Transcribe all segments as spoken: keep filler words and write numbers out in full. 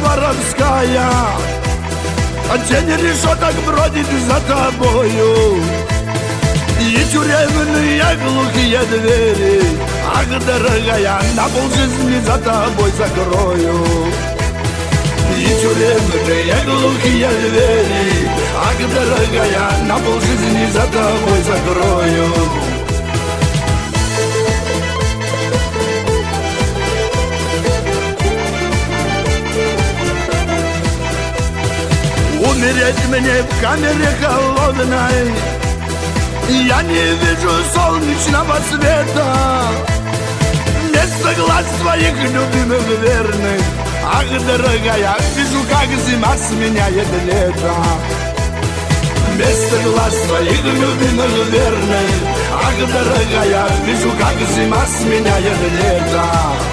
воровская, а тень решеток бродит за тобою. И тюремные глухие двери, ах, дорогая, на полжизни за тобой закрою. И тюремные глухие двери, ах, дорогая, на полжизни за тобой закрою. Умереть мне в камере холодной, я не вижу солнечного света. Вместо глаз твоих любимых верных, ах, дорогая, вижу, как зима сменяет лето. Вместо глаз твоих любимых верных, ах, дорогая, вижу, как зима сменяет лето.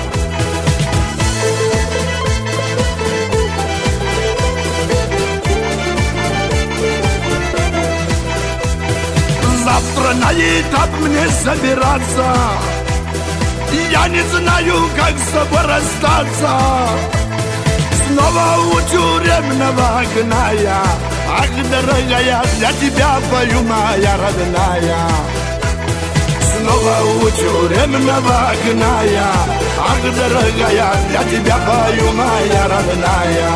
Завтра на этап мне собираться, я не знаю, как с тобой расстаться. Снова у тюремного окна я, ах, дорогая, для тебя пою, моя родная. Снова у тюремного окна я, ах, дорогая, для тебя пою, моя родная.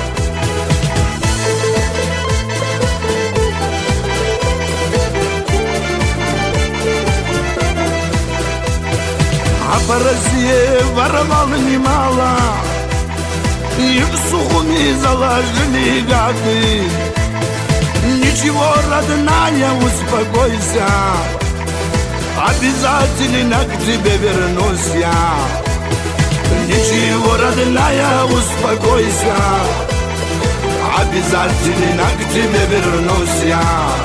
А по России воровал немало, и в Сухуми заложили гады. Ничего, родная, успокойся, обязательно к тебе вернусь я. Ничего, родная, успокойся, обязательно к тебе вернусь я.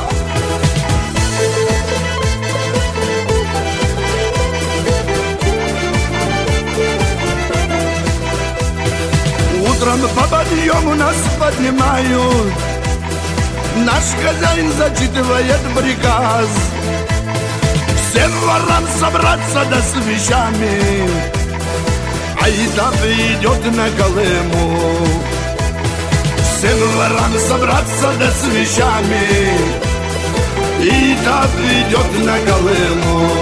Утром по подъему нас поднимают, наш хозяин зачитывает приказ всем ворам собраться да с вещами, а этап идет на Колыму. Всем ворам собраться да с вещами, и этап идет на Колыму.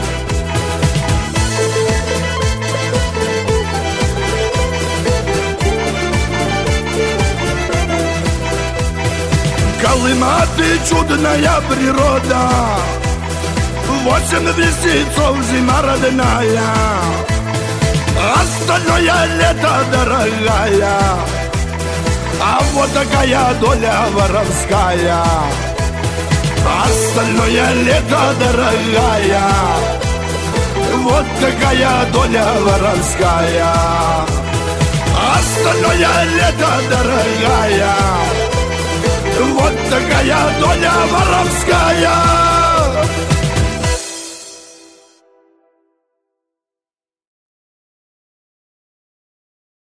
Колыма, ты чудная природа, восемь месяцев зима родная, остальное лето дорогая, а вот такая доля воровская. Остальное лето дорогая, вот такая доля воровская. Остальное лето дорогая, вот такая доля воровская.